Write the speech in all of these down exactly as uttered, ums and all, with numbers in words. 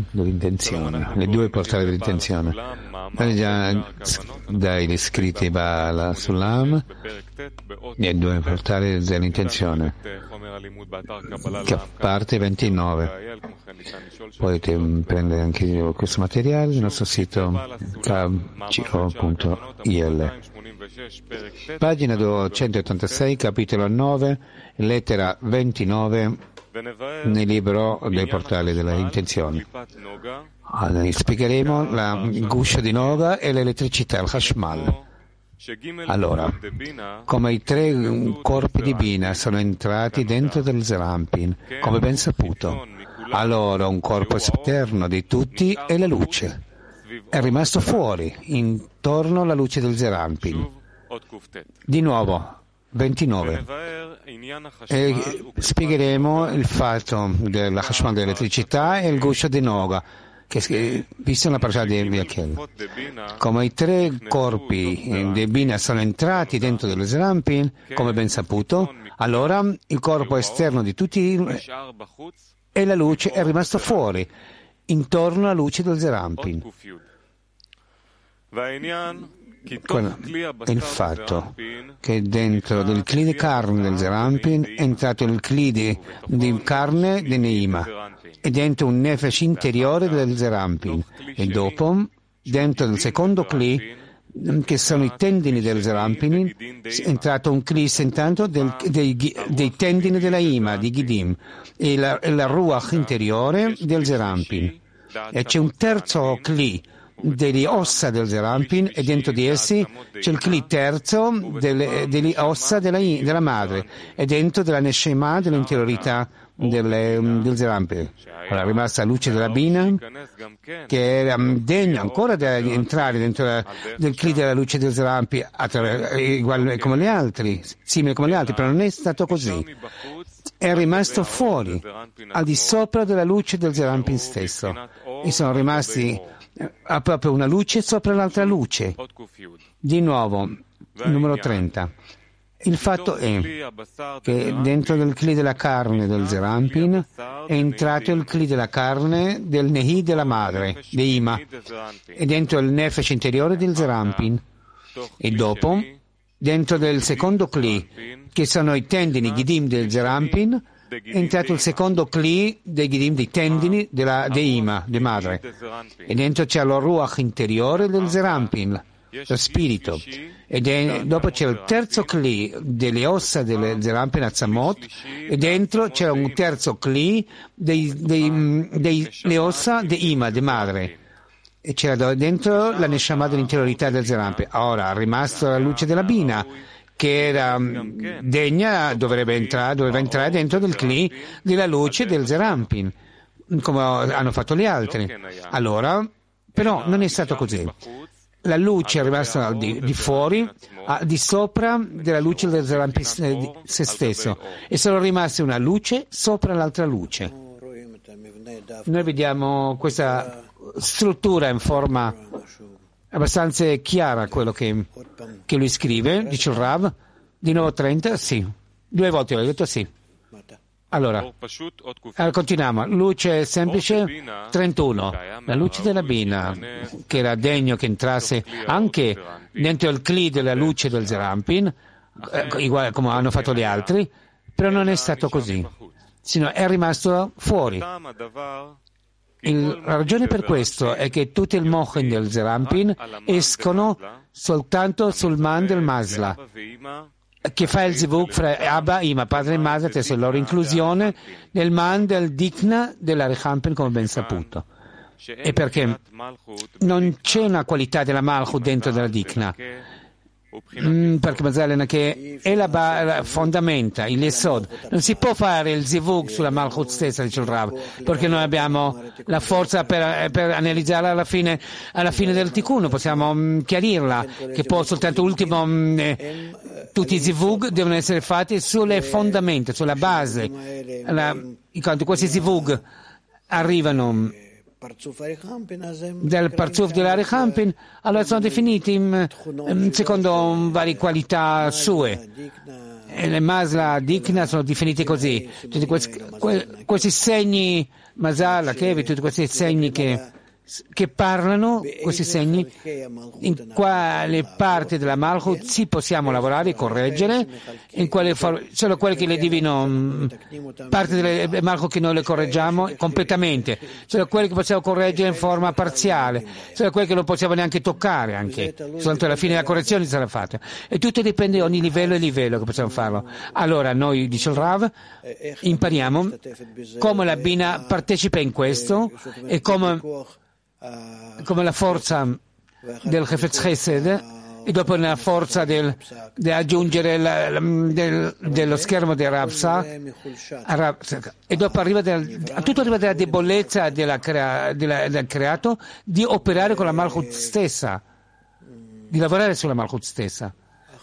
dell'intenzione, le due portali dell'intenzione. Già dai scritti Baal Sulam, le due portali dell'intenzione, che parte ventinove. Potete prendere anche questo materiale nel nostro sito c o punto i l. Pagina duecentottantasei, capitolo nove, lettera ventinove, nel libro dei portali delle intenzioni. Allora, spiegheremo la guscia di Noga e l'elettricità, il Hashmal. Allora, come i tre corpi di Bina sono entrati dentro del Zerampin, come ben saputo, allora un corpo esterno di tutti è la luce. È rimasto fuori, intorno alla luce del Zerampin. Di nuovo, ventinove. E spiegheremo il fatto della Hashmal dell'elettricità e il guscio di Noga, che visto nella parasha di Yakel. Come i tre corpi di Bina sono entrati dentro dello Zerampin, come ben saputo, allora il corpo esterno di tutti e la luce è rimasto fuori, intorno alla luce del Zerampin. Quello è il fatto che dentro del cli di carne del Zerampin è entrato il cli di, di carne di Neima e dentro un nefesh interiore del Zerampin, e dopo dentro il secondo cli, che sono i tendini del Zerampin, è entrato un cli soltanto del, dei, dei tendini della Ima, di Gidim, e la, la ruach interiore del Zerampin. E c'è un terzo cli delle ossa del Zerampin, e dentro di essi c'è il cli terzo delle, delle ossa della, della madre, e dentro della Neshama, dell'interiorità del, del Zerampin. Allora è rimasta la luce della Bina, che era degna ancora di entrare dentro la, del cli della luce del Zerampin, uguale come gli altri, simile come gli altri, però non è stato così. È rimasto fuori, al di sopra della luce del Zerampin stesso, e sono rimasti ha proprio una luce sopra l'altra luce. Di nuovo, numero trenta. Il fatto è che dentro del cli della carne del Zerampin è entrato il cli della carne del Nehi della madre, di Ima, e dentro il nefesh interiore del Zerampin. E dopo, dentro del secondo cli, che sono i tendini Gidim del Zerampin, è entrato il secondo cli dei Gidim, dei tendini della di Ima, di madre, e dentro c'è lo ruach interiore del Zerampin, lo spirito, e de- dopo c'è il terzo cli delle ossa del Zerampin Azzamot, e dentro c'è un terzo cli dei, dei, dei, delle ossa di Ima, di madre, e c'era dentro la Neshama dell'interiorità del Zerampin. Ora è rimasto la luce della Bina, che era degna, dovrebbe entrare, doveva entrare dentro del cli della luce del Zerampin, come hanno fatto gli altri. Allora, però non è stato così. La luce è rimasta di, di fuori, a, di sopra della luce del Zerampin se stesso, e sono rimaste una luce sopra l'altra luce. Noi vediamo questa struttura in forma abbastanza chiara, quello che, che lui scrive, dice il Rav. Di nuovo trenta, sì. Due volte ho detto sì. Allora, allora continuiamo. Luce semplice, trentuno. La luce della Bina, che era degno che entrasse anche dentro il cli della luce del Zerampin, eh, uguale come hanno fatto gli altri, però non è stato così, sino è rimasto fuori. Il, la ragione per questo è che tutti il mochen del Zerampin escono soltanto sul man del Masla, che fa il zivug fra Abba, Ima, padre e madre, attraverso la loro inclusione nel man del Dikna della Rechampin, come ben saputo. E perché non c'è una qualità della Malchut dentro della Dikna, Mm, perché Mazzalena che è la, ba- la fondamenta, il Yesod. Non si può fare il zivug sulla Malchut stessa, dice il Rav, perché noi abbiamo la forza per, per analizzarla alla fine, alla fine del Tikkun, possiamo um, chiarirla, che poi soltanto ultimo um, eh, tutti i zivug devono essere fatti sulle fondamenta, sulla base. La, quando questi zivug arrivano del Parzuf della Rechampin, allora sono definiti um, secondo um, varie qualità sue. e le Masla Dikna sono definiti così. Tutti questi, que, questi segni, Masala, Kevi, tutti questi segni che, che parlano, questi segni, in quale parte della Malchut sì possiamo lavorare e correggere, in quale solo quelli che le divino, parte delle Malchut che noi le correggiamo completamente, solo quelli che possiamo correggere in forma parziale, solo quelli che non possiamo neanche toccare, anche soltanto alla fine la correzione sarà fatta. E tutto dipende da ogni livello e livello che possiamo farlo. Allora noi, dice il Rav, impariamo come la Bina partecipa in questo e come come la forza del Chefetz Chesed e dopo la forza del, di aggiungere la, la, del, dello schermo del Rabsa e dopo arriva del, tutto arriva dalla debolezza della, della, del creato di operare con la Malchut stessa, di lavorare sulla Malchut stessa.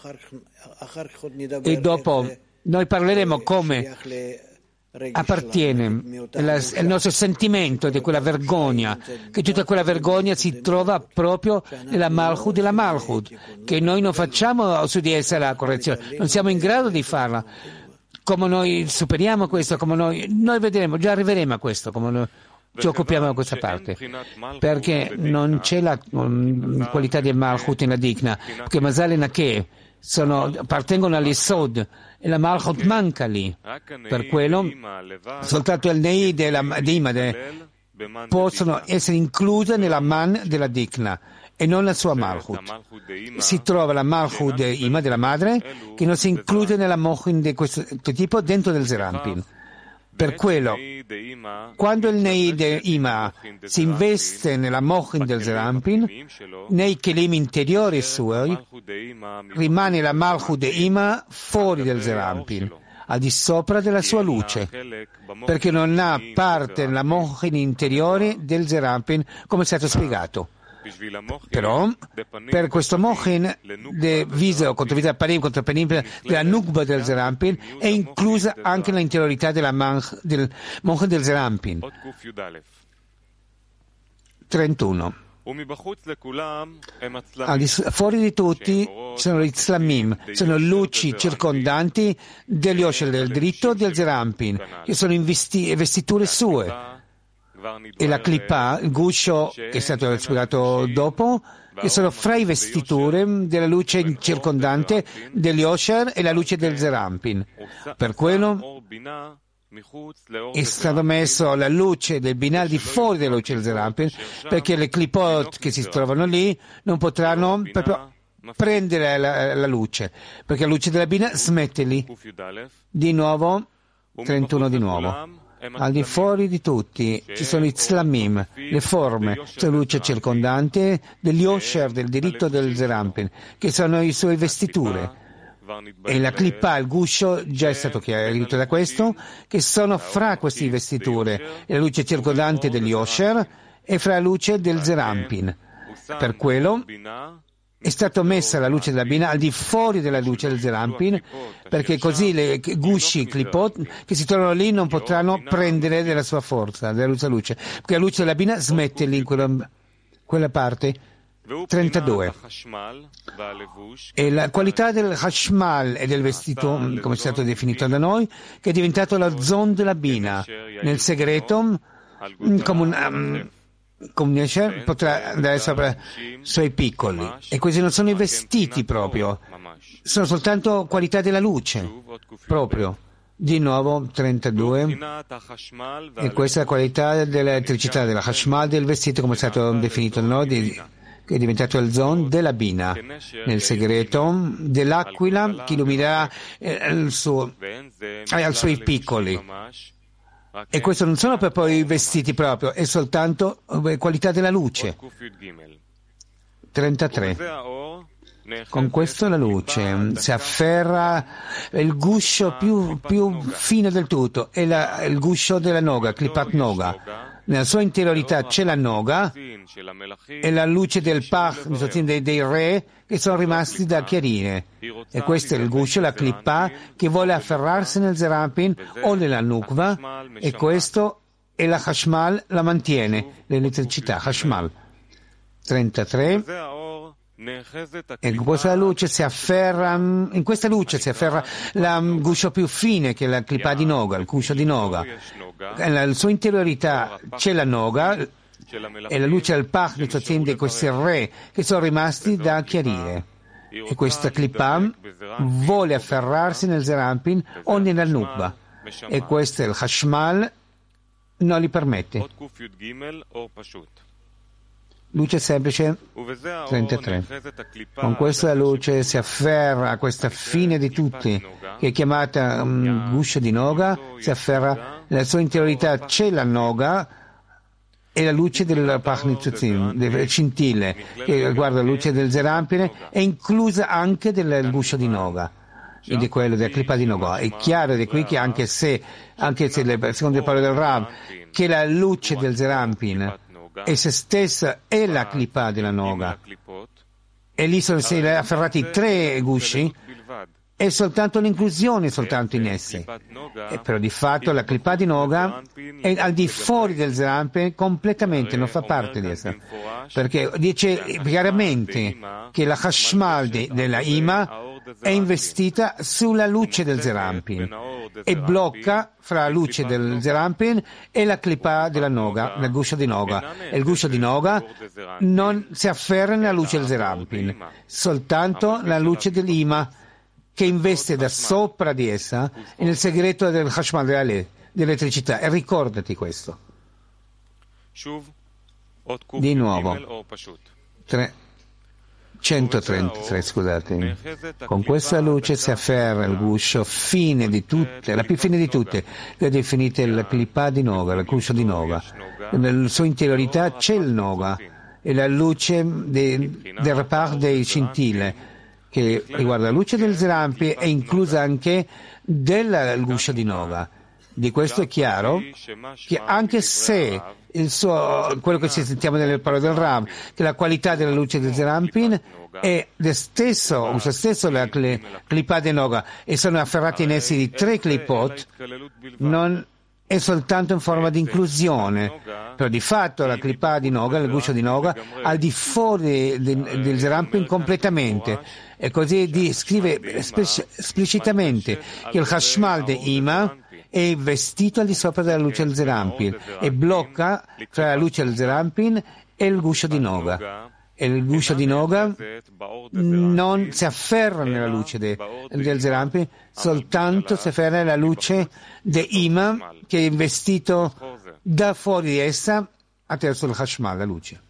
E dopo noi parleremo come appartiene il nostro sentimento di quella vergogna, che tutta quella vergogna si trova proprio nella Malchut della Malchut, che noi non facciamo su di essa la correzione, non siamo in grado di farla. Come noi superiamo questo, come noi, noi vedremo, già arriveremo a questo, come noi ci occupiamo di questa parte, perché non c'è la um, qualità di Malchut nella Dikna, perché Masal e Nakeh sono, appartengono all'Isod e la Malchut manca lì. Per quello soltanto il Nei della Dima de, possono essere incluse nella Man della Dikna e non la sua Malchut. Si trova la Malchut de Ima della madre che non si include nella Mochin di questo tipo dentro del Zerampin. Per quello, quando il Nei de Ima si investe nella Mochin del Zerampin, nei Kelim interiori suoi, rimane la Malchut de Ima fuori del Zerampin, al di sopra della sua luce, perché non ha parte nella Mochin interiore del Zerampin, come è stato spiegato. Però, per questo Mochin, de viso contro viso parim contro parim della Nukba del Zerampin, è inclusa anche l'interiorità della manch, del Mochin del Zerampin. trentuno. Al di fuori di tutti sono gli Tzlamim, sono luci circondanti degli Osher del dritto del Zerampin, che sono investi, vestiture sue. E la clippa, il guscio che è stato spiegato dopo, che sono fra i vestiture della luce circondante degli Osher e la luce del Zerampin. Per quello è stato messo la luce del Binah di fuori della luce del Zerampin, perché le clipot che si trovano lì non potranno proprio prendere la, la luce, perché la luce della Binah smette lì. Di nuovo, trentuno di nuovo. Al di fuori di tutti ci sono i Tzlamim, le forme, la luce circondante degli Osher del diritto del Zerampin, che sono le sue vestiture. E la clippa, il guscio, già è stato chiarito da questo, che sono fra queste vestiture, la luce circondante degli Osher e fra la luce del Zerampin. Per quello è stata messa la luce della Bina al di fuori della luce del Zerampin, perché così le gusci, clipot che si trovano lì non potranno prendere della sua forza, della sua luce, perché la luce della Bina smette lì in quella, quella parte. trentadue. E la qualità del Hashmal e del vestito, come è stato definito da noi, che è diventato la zon della Bina, nel segreto, come un... Um, come dice, potrà andare sopra i suoi piccoli, e questi non sono i vestiti proprio, sono soltanto qualità della luce proprio. Di nuovo trentadue, e questa è la qualità dell'elettricità della Hashmal del vestito, come è stato definito da noi, che è diventato il zon della Bina, nel segreto dell'aquila che illuminerà eh, il suo, eh, ai suoi piccoli. E questo non sono per poi i vestiti proprio, è soltanto qualità della luce. trentatré. Con questo la luce si afferra il guscio più, più fine del tutto, è la, il guscio della Noga, Klipat Noga. Nella sua interiorità c'è la Noga e la luce del Pach, dei, dei re, che sono rimasti da chiarire. E questo è il guscio, la Klippa, che vuole afferrarsi nel Zerampin o nella Nukva, e questo è la Hashmal, la mantiene, l'elettricità, Hashmal. trentatré. E in questa luce si afferra, in questa luce si afferra la guscio più fine, che è la clipa di Noga, il guscio di Noga. Nella sua interiorità c'è la Noga e la luce del Pach di questi re che sono rimasti da chiarire. E questa clipa vuole afferrarsi nel Zerampin o nella Nukba. E questo è il Hashmal, non li permette. Luce semplice trentatré. Con questa luce si afferra a questa fine di tutti, che è chiamata um, guscio di Noga, si afferra nella sua interiorità c'è la Noga e la luce del Pachnitzutzim, delle scintille, che riguarda la luce del Zerampine, è inclusa anche del guscio di Noga, e di quello della clipa di Noga. È chiaro di qui che anche se, anche se le, secondo le parole del Rav, che la luce del Zerampin e se stessa è la clipa della Noga, e lì sono afferrati tre gusci, è soltanto l'inclusione soltanto in esse. E però di fatto la clipa di Noga è al di fuori del Zerampin completamente, non fa parte di essa, perché dice chiaramente che la Hashmal de, della Ima è investita sulla luce del Zerampin e blocca fra la luce del Zerampin e la clipa della Noga, il guscio di Noga. E il guscio di Noga non si afferra nella luce del Zerampin, soltanto la luce dell'Ima che investe da sopra di essa e nel segreto del Hashmal dell'elettricità. E ricordati questo. Di nuovo. Tre. centotrentatré, scusate. Con questa luce si afferra il guscio fine di tutte, la più fine di tutte, che è definita la clipa di Noga, il guscio di Noga. Nella sua interiorità c'è il Noga e la luce de, del repart dei scintille, che riguarda la luce del Zerampi, è inclusa anche del guscio di Noga. Di questo è chiaro che anche se il suo, quello che ci sentiamo nelle parole del Ram, che la qualità della luce del Zerampin è lo stesso, lo stesso la clipa di Noga, e sono afferrati in essi di tre clipot, non è soltanto in forma di inclusione, però di fatto la clipa di Noga, il guscio di Noga, al di fuori del, del Zerampin completamente, e così di, scrive esplicitamente che il Hashmal de Ima è investito al di sopra della luce del Zerampin e blocca tra la luce del Zerampin e il guscio di Noga. E il guscio di Noga non si afferra nella luce de, del Zerampin, soltanto si afferra nella luce de Ima, che è investito da fuori di essa attraverso il Hashmal, la luce.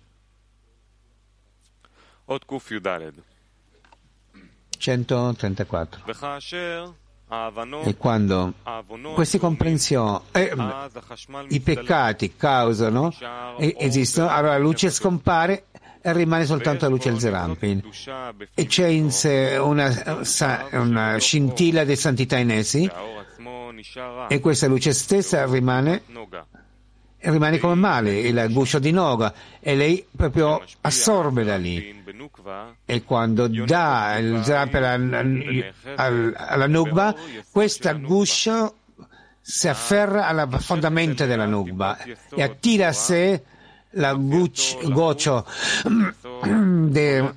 centotrentaquattro. E quando queste comprensioni, eh, i peccati causano e esistono, allora la luce scompare e rimane soltanto la luce del Zerampin, e c'è in sé una, una scintilla di santità in essi, e questa luce stessa rimane rimane come male, il guscio di Noga, e lei proprio assorbe da lì. E quando dà il Zerampin alla, alla Nukba, questa guscio si afferra al fondamento della Nukba e attira a sé la goccio de,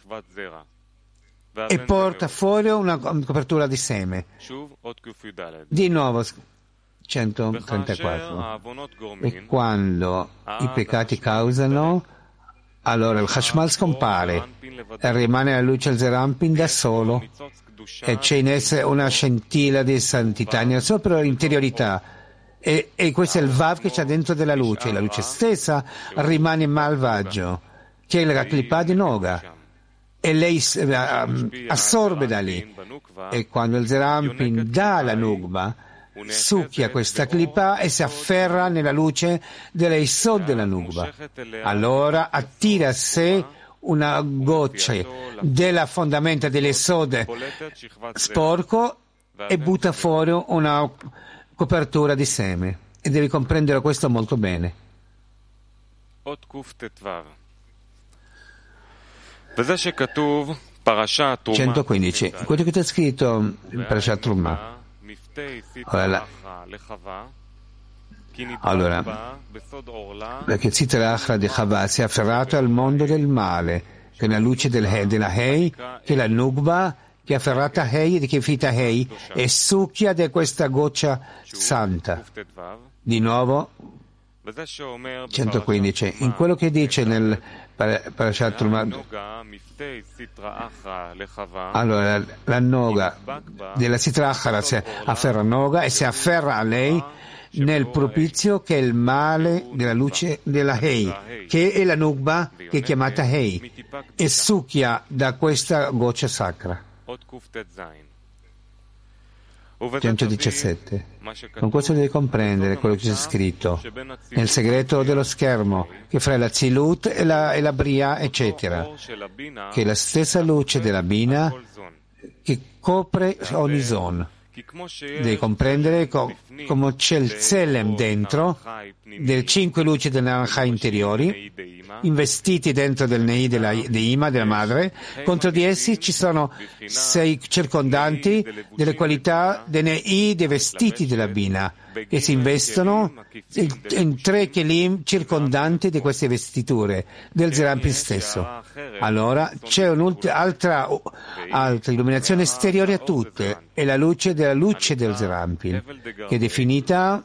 e porta fuori una copertura di seme. Di nuovo centotrentaquattro. E quando i peccati causano, allora il Hashmal scompare e rimane la luce del Zerampin da solo, e c'è in essa una scintilla di santità nella sua interiorità, e, e questo è il Vav che c'è dentro della luce, e la luce stessa rimane malvagio, che è la clipa di Noga, e lei uh, assorbe da lì, e quando il Zerampin dà la Nukba succhia questa clipa e si afferra nella luce della Isod della Nukba, allora attira a sé una goccia della fondamenta dell'Isod sporco e butta fuori una copertura di seme, e devi comprendere questo molto bene. centoquindici. Quello che c'è scritto in Parashat Truma. Allora, allora perché Zitrachra di Chava si è afferrato al mondo del male, che è la luce del, della Hei, che è la Nukba, che è afferrata Hei, che è fita Hei, e succhia di questa goccia santa. Di nuovo, centoquindici. In quello che dice nel Parashat Truma, allora la Noga della Sitra Achara si afferra a Noga e si afferra a lei nel propizio che è il male della luce della Hei, che è la Nukba che è chiamata Hei, e succhia da questa goccia sacra. centodiciassette. Con questo devi comprendere quello che c'è scritto nel segreto dello schermo, che fra la Zilut e la, e la Bria, eccetera, che è la stessa luce della Bina che copre ogni zon. Devi comprendere co- come c'è il Tselem dentro, delle cinque luci dell'Ancha interiori, investiti dentro del Nei della, di Ima, della madre. Contro di essi ci sono sei circondanti delle qualità dei Nei, dei vestiti della Bina, che si investono in tre kelim circondanti di queste vestiture del Zerampin stesso. Allora c'è un'altra altra illuminazione esteriore a tutte, è la luce della luce del Zerampin, che è definita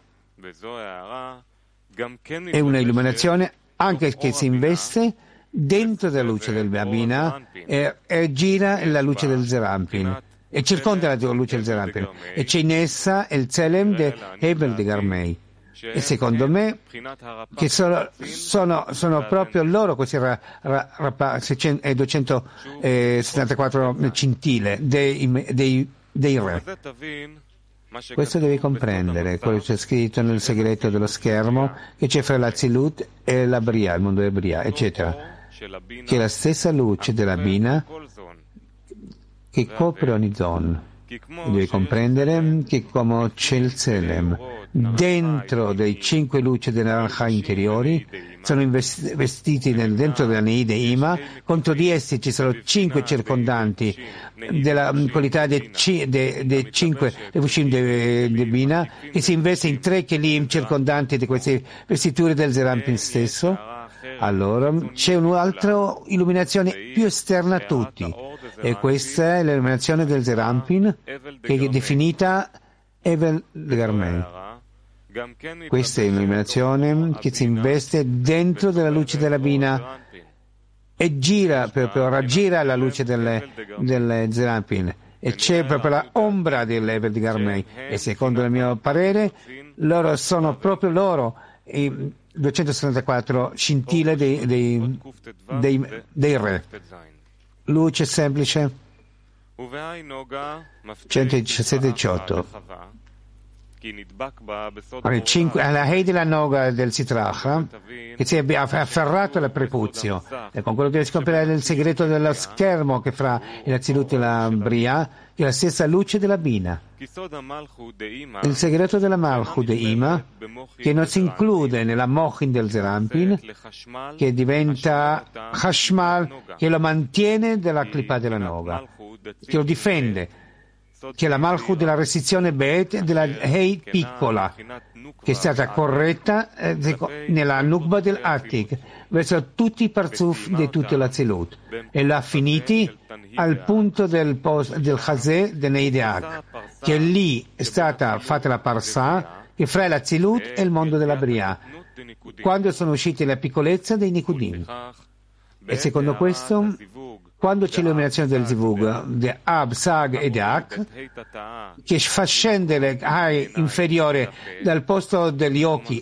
è una illuminazione anche che si investe dentro della luce del Bina e, e gira la luce del Zerampin e circonda la luce del Zerampin, e c'è in essa il Tselem de Hebel de Garmei. E secondo me che sono, sono, sono proprio loro questi ra, ra, ra, duecentosettantaquattro cintille dei, dei, dei re. Questo devi comprendere, quello che c'è scritto nel segreto dello schermo, che c'è fra la Zilut e la Bria, il mondo del Bria, eccetera, che è la stessa luce della Bina che copre ogni zon. Devi comprendere che come c'è il Tselem dentro dei cinque luci dell'Ancha interiori, sono vestiti nel, dentro della Neide Ima, contro di essi ci sono cinque circondanti della qualità dei de, de cinque Levushim de, de Bina, che si investe in tre kelim circondanti di queste vestiture del Zerampin stesso. Allora c'è un'altra illuminazione più esterna a tutti, e questa è l'illuminazione del Zerampin, che è definita Evel de Garmei. Questa è un'illuminazione che si investe dentro della luce della Bina e gira, proprio raggira la luce del, del Zerampin, e c'è proprio la ombra dell'Evel de Garmei, e secondo il mio parere loro sono proprio loro i duecentosettantaquattro scintille dei, dei, dei, dei re. Luce semplice. centodiciassette diciotto. La Hei della Noga del Sitracha, che si è afferrato al prepuzio, e con quello che si comprende nel segreto dello schermo che fra la Zilut e la Bria, che è la stessa luce della Bina. Il segreto della Malchut de Ima, che non si include nella Mochin del Zerampin, che diventa Hashmal, che lo mantiene dalla Klippa della Noga, che lo difende, che è la Malchut della restrizione Bet della Hei piccola, che è stata corretta eh, nella Nukba del Atik verso tutti i parzuf di tutta la Zilut, e l'ha finiti al punto del, del Chazé del Neideak, che lì è stata fatta la Parsa che fra la Zilut e il mondo della Bria, quando sono uscite la piccolezza dei Nikudim. E secondo questo, quando c'è l'illuminazione del Zivug, di Ab, Sag e Deak, che fa scendere l'Hai inferiore dal posto degli occhi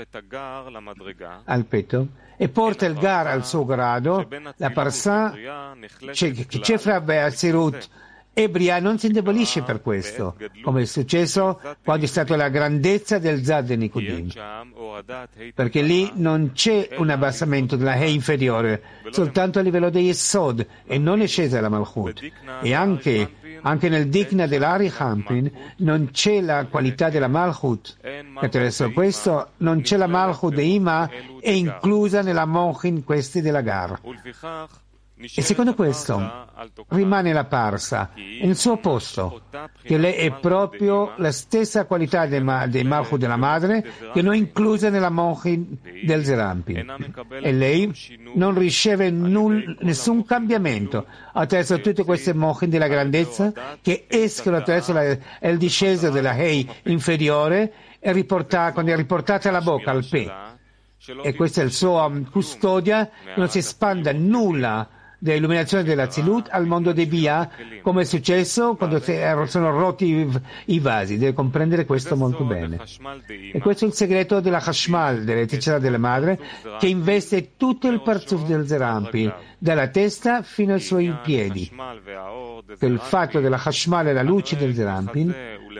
al petto e porta il Gar al suo grado, la Parsa, che c'è fra Be'atzirut e Bria, non si indebolisce per questo, come è successo quando è stata la grandezza del Zad de Nikudim, perché lì non c'è un abbassamento della Hei inferiore, soltanto a livello degli Yesod, e non è scesa la Malchut, e anche, anche nel Dikna dell'Ari Hampin non c'è la qualità della Malchut, e attraverso questo non c'è la Malchut de Ima, è inclusa nella Mochin questi della Gar. E secondo questo rimane la parsa nel suo posto, che lei è proprio la stessa qualità dei, ma- dei Malchut della madre che non è inclusa nella Mochin del Zerampin. E lei non riceve null- nessun cambiamento attraverso tutte queste Mochin della grandezza che escono attraverso la, il disceso della Hei inferiore e riporta- quando è riportata alla bocca, al Pe. E questa è il suo um, custodia, non si espanda nulla dell'illuminazione della Zilut al mondo dei Bia, come è successo quando sono rotti i, i vasi. Deve comprendere questo molto bene. E questo è il segreto della Hashmal, dell'elettricità della madre, che investe tutto il parzuf del Zerampin, dalla testa fino ai suoi piedi. Per il fatto della Hashmal e la luce del Zerampin,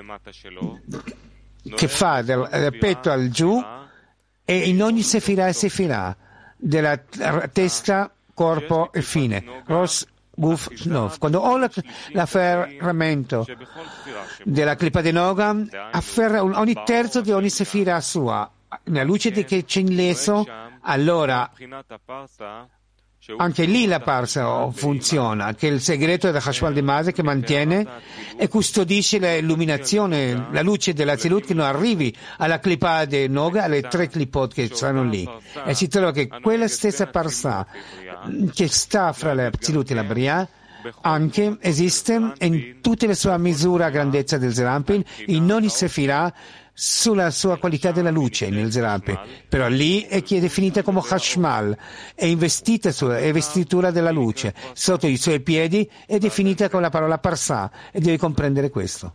che fa dal, dal petto al giù, e in ogni sefirah e sefirah della testa, corpo e fine, Ros, Guf, Nov. Quando ho la, l'afferramento della Klipa de Noga, afferra ogni terzo di ogni sefirah sua, nella luce di che c'è in leso, allora anche lì la parsa funziona, che è il segreto della Hashmal di Mase che mantiene e custodisce l'illuminazione, la luce della Zilut che non arrivi alla Klipa de Noga, alle tre Klipot che stanno lì. E si trova che quella stessa parsa che sta fra la Zilut e la Bria anche esiste in tutte le sue misure a grandezza del Zerampin, in ogni sefirah, sulla sua qualità della luce nel Zerampin, però lì è che è definita come Hashmal, è investita sulla è vestitura della luce, sotto i suoi piedi è definita con la parola Parsà, e devi comprendere questo.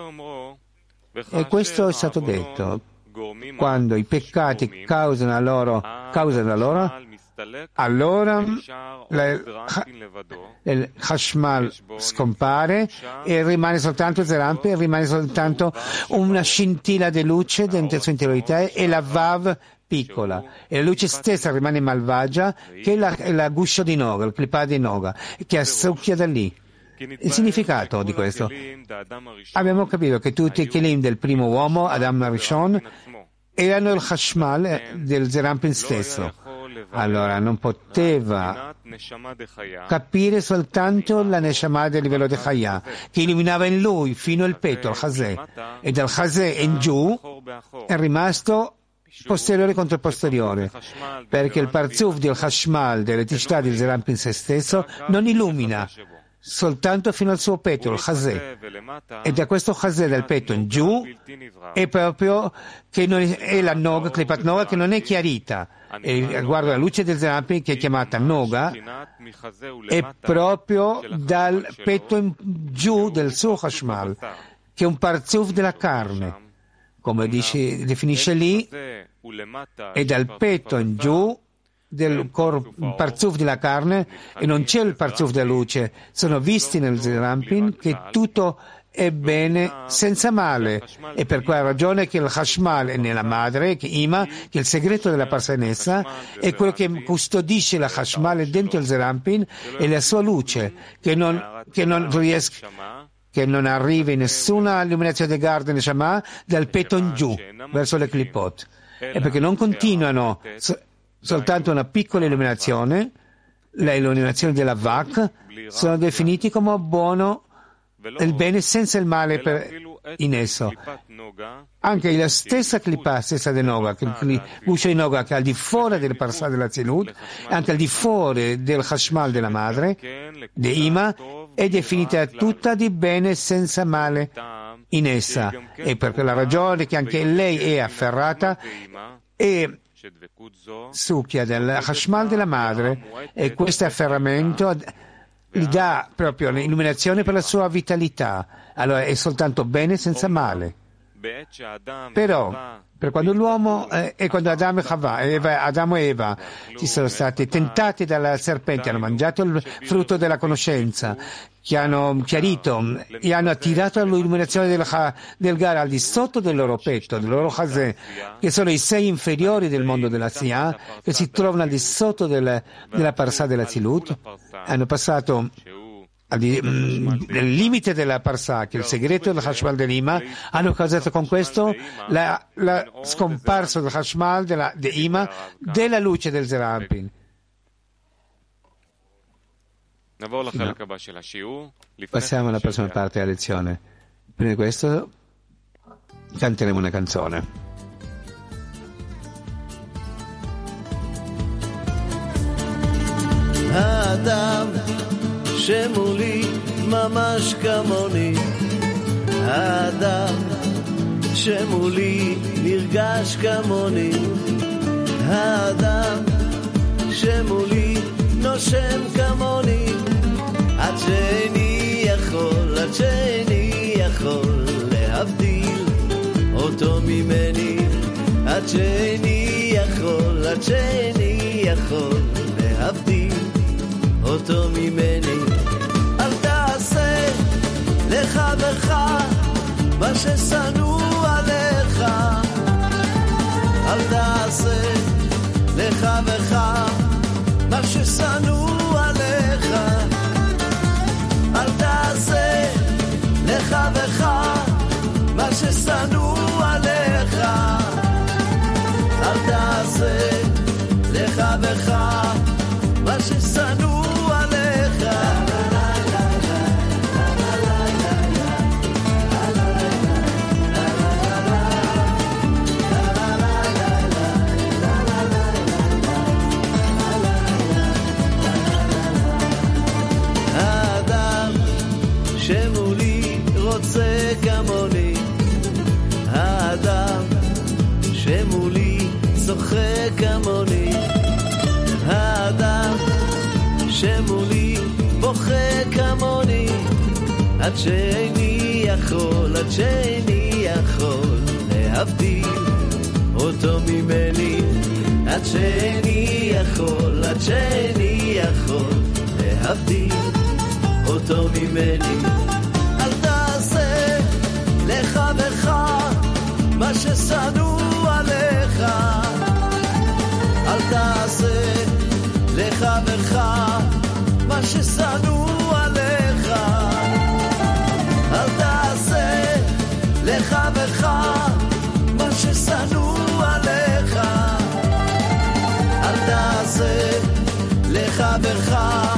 E questo è stato detto quando i peccati causano loro, causano loro allora il Hashmal scompare e rimane soltanto Zerampin, rimane soltanto una scintilla di luce dentro la sua interiorità e la Vav piccola, e la luce stessa rimane malvagia che è la, la guscio di Noga, il clipà di Noga, che assucchia da lì. Il significato di questo: abbiamo capito che tutti i Kelim del primo uomo, Adam Rishon, erano il Hashmal del Zerampin stesso. Allora non poteva capire soltanto la Neshama del livello di Chaya, che illuminava in lui fino al petto, al Chazè, e dal Chazè in giù è rimasto posteriore contro il posteriore, perché il parzuf del Hashmal, dell'elettricità del Zerampin se stesso, non illumina soltanto fino al suo petto, il Chazè, e da questo Chazè del petto in giù è proprio che non è, è la Noga, Klipat Noga, che non è chiarita. E riguardo la luce del Zerampin, che è chiamata Noga, è proprio dal petto in giù del suo Hashmal, che è un parzuf della carne, come dice, definisce lì, e dal petto in giù del cor- parzuf della carne, e non c'è il parzuf della luce, sono visti nel Zerampin che tutto è bene senza male, e per quella ragione che il Hashmal è nella madre, che Ima, che il segreto della parsa in essa è quello che custodisce la Hashmal dentro il Zerampin e la sua luce, che non, che non riesce, che non arrivi nessuna illuminazione del Garden Neshama dal petto in giù verso le Klipot, e perché non continuano so, soltanto una piccola illuminazione, la illuminazione della Vak, sono definiti come buono il bene senza il male per, in esso. Anche la stessa Klipa, stessa di Noga, che il guscio di Noga, che è al di fuori del Parsà della Zilut, anche al di fuori del Hashmal della madre, di Ima, è definita tutta di bene senza male in essa, e per quella ragione che anche lei è afferrata e succhia del Hashmal della madre, e questo afferramento gli dà proprio l'illuminazione per la sua vitalità. Allora è soltanto bene senza male. Però per quando l'uomo eh, e quando Adamo e Chava, Eva, Adamo e Eva ci sono stati tentati dalla serpente, hanno mangiato il frutto della conoscenza, che hanno chiarito e hanno attirato l'illuminazione del, del Gara al di sotto del loro petto, del loro Chazè, che sono i sei inferiori del mondo della Sia, che si trovano al di sotto del, della Parsà della Zilut, hanno passato nel limite della Parsà, che è il segreto del Hashmal dell'Ima, hanno causato con questo la, la scomparsa del Hashmal della, de Ima, della luce del Zerampin. Passiamo alla prossima parte della lezione. Prima di questo canteremo una canzone. האדם שמולי ממש כמוני, האדם שמולי נרגש כמוני, האדם שמולי נושם כמוני, עד שאיני יכול, עד שאיני יכול להבדיל אותו ממני, עד שאיני יכול, עד שאיני יכול להבדיל אותו ממני. אל תעשה לחברך מה ששנוא עליך, אל תעשה לחברך מה ששנוא עליך, אל תעשה לחברך מה ששנוא עליך, אל תעשה לחברך מה ששנוא עליך. האדם שמולי רוצה כמוני, האדם שמולי צוחק כמוני, האדם שמולי בוכה כמוני, עד שאיני יכול, עד שאיני יכול להבדיל אותו ממני, עד שאיני יכול, עד שאיני יכול להבדיל אותו ממני. אל תעשה לחברך מה ששנוא עליך, אל תעשה לחברך מה ששנוא עליך, אל תעשה לחברך מה ששנוא עליך, אל תעשה לחברך